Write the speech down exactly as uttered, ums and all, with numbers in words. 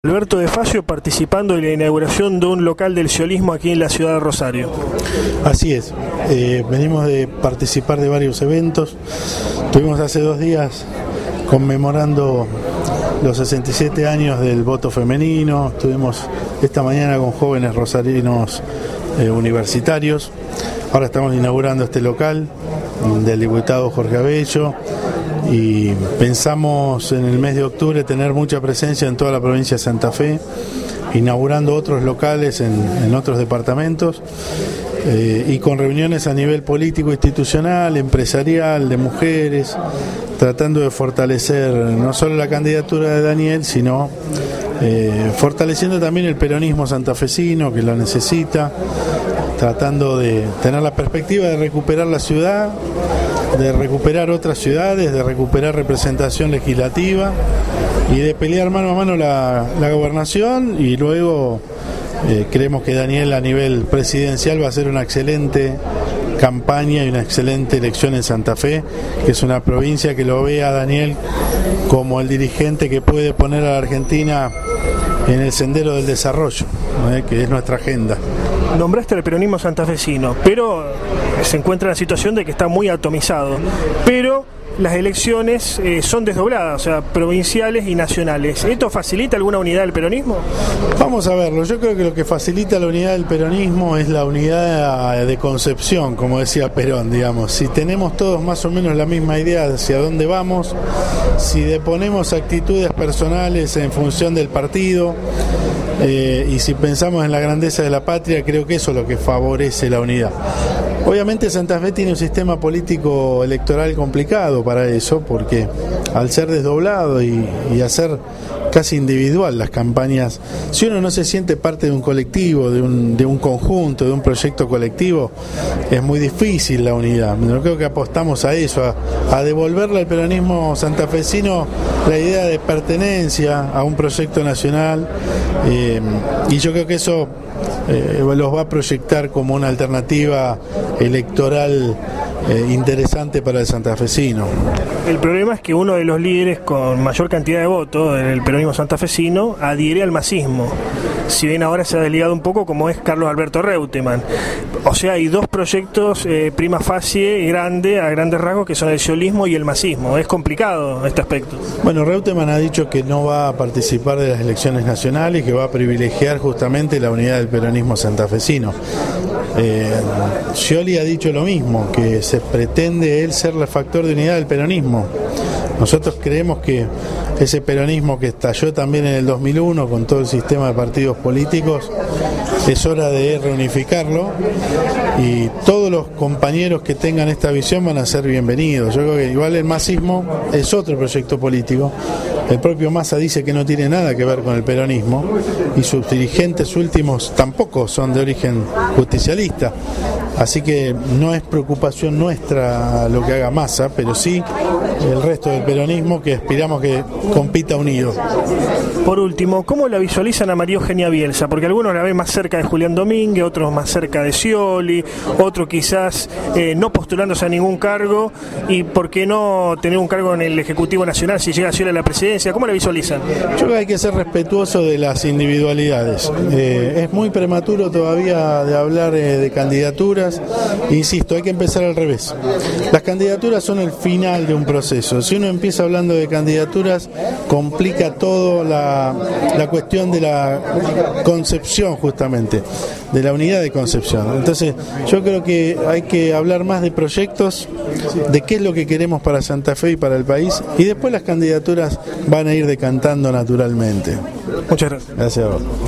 Alberto de Facio participando en la inauguración de un local del sciollismo aquí en la ciudad de Rosario. Así es, eh, venimos de participar de varios eventos. Tuvimos hace dos días conmemorando los sesenta y siete años del voto femenino. Estuvimos esta mañana con jóvenes rosarinos eh, universitarios. Ahora estamos inaugurando este local del diputado Jorge Abello y pensamos en el mes de octubre tener mucha presencia en toda la provincia de Santa Fe, inaugurando otros locales en, en otros departamentos eh, y con reuniones a nivel político, institucional, empresarial, de mujeres, tratando de fortalecer no solo la candidatura de Daniel, sino eh, fortaleciendo también el peronismo santafesino que lo necesita, tratando de tener la perspectiva de recuperar la ciudad, de recuperar otras ciudades, de recuperar representación legislativa y de pelear mano a mano la, la gobernación. Y luego eh, creemos que Daniel a nivel presidencial va a hacer una excelente campaña y una excelente elección en Santa Fe, que es una provincia que lo ve a Daniel como el dirigente que puede poner a la Argentina en el sendero del desarrollo, ¿eh? que es nuestra agenda. Nombraste el peronismo santafesino, pero se encuentra en la situación de que está muy atomizado, pero las elecciones eh, son desdobladas, o sea, provinciales y nacionales. ¿Esto facilita alguna unidad del peronismo? Vamos a verlo. Yo creo que lo que facilita la unidad del peronismo es la unidad de concepción, como decía Perón, digamos. Si tenemos todos más o menos la misma idea de hacia dónde vamos, si deponemos actitudes personales en función del partido, eh, y si pensamos en la grandeza de la patria, creo que eso es lo que favorece la unidad. Obviamente Santa Fe tiene un sistema político electoral complicado para eso, porque al ser desdoblado y, y hacer casi individual las campañas, si uno no se siente parte de un colectivo, de un, de un conjunto, de un proyecto colectivo, es muy difícil la unidad. Yo creo que apostamos a eso, a, a devolverle al peronismo santafesino la idea de pertenencia a un proyecto nacional, eh, y yo creo que eso Eh, los va a proyectar como una alternativa electoral eh, interesante para el santafesino. El problema es que uno de los líderes con mayor cantidad de votos del peronismo santafesino adhiere al masismo, si bien ahora se ha desligado un poco, como es Carlos Alberto Reutemann. O sea, hay dos proyectos eh, prima facie grande, a grandes rasgos, que son el sciollismo y el masismo. Es complicado este aspecto. Bueno, Reutemann ha dicho que no va a participar de las elecciones nacionales, que va a privilegiar justamente la unidad del peronismo santafesino. Eh, Scioli ha dicho lo mismo, que se pretende él ser el factor de unidad del peronismo. Nosotros creemos que ese peronismo que estalló también en el dos mil uno con todo el sistema de partidos políticos, es hora de reunificarlo, y todos los compañeros que tengan esta visión van a ser bienvenidos. Yo creo que igual el masismo es otro proyecto político. El propio Massa dice que no tiene nada que ver con el peronismo y sus dirigentes últimos tampoco son de origen justicialista. Así que no es preocupación nuestra lo que haga Massa, pero sí el resto del peronismo, que aspiramos que compita unido. Por último, ¿cómo la visualizan a María Eugenia Bielsa? Porque algunos la ven más cerca de Julián Domínguez, otros más cerca de Scioli, otros quizás eh, no postulándose a ningún cargo, y por qué no tener un cargo en el Ejecutivo Nacional si llega Scioli a la presidencia. ¿Cómo la visualizan? Yo creo que hay que ser respetuoso de las individualidades. Eh, es muy prematuro todavía de hablar eh, de candidaturas. Insisto, hay que empezar al revés. Las candidaturas son el final de un proceso. Si uno empieza hablando de candidaturas, complica todo la, la cuestión de la concepción, justamente, de la unidad de concepción. Entonces, yo creo que hay que hablar más de proyectos, de qué es lo que queremos para Santa Fe y para el país, y después las candidaturas van a ir decantando naturalmente. Muchas gracias. Gracias a vos.